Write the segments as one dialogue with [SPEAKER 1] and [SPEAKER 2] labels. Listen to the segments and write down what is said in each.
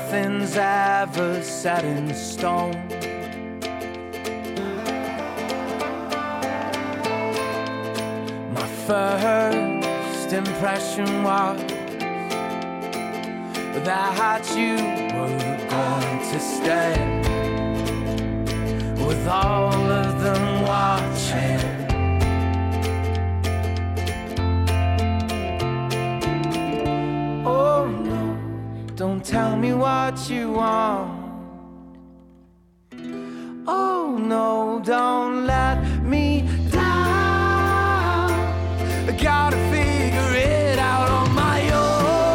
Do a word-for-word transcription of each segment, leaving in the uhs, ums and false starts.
[SPEAKER 1] nothing's ever set in stone. My first impression was that you were going to stay, with all of them watching. Oh no, don't tell me what you want. Oh no, don't let me down. I gotta figure it out on my own.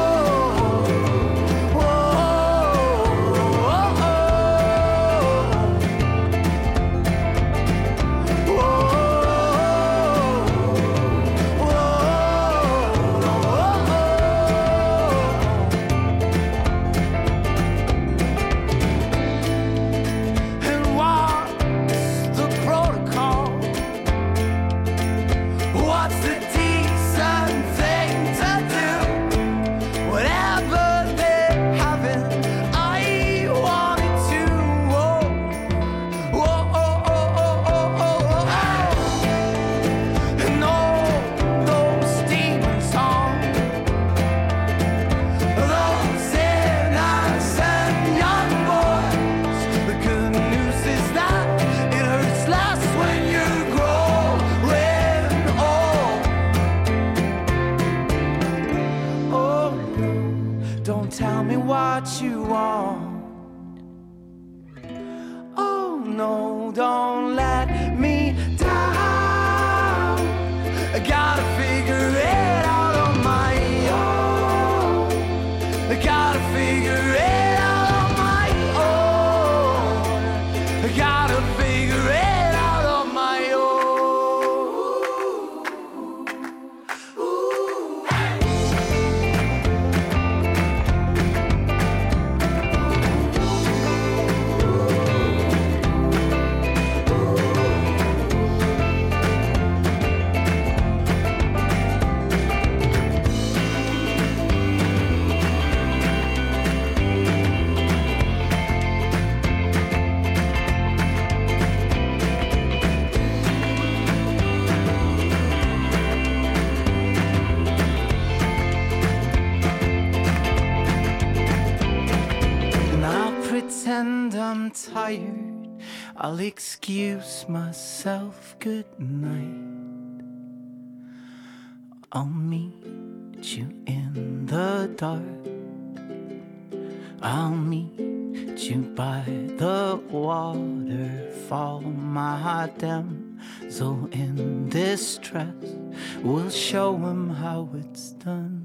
[SPEAKER 1] Tell me what you want. Oh no, don't let me down. I gotta figure it out on my own. I gotta figure it out on my own. I gotta figure it out on my own. Ooh. Hey. Pretend I'm tired, I'll excuse myself, good night. I'll meet you in the dark. I'll meet you by the waterfall. My damsel in distress will show him how it's done.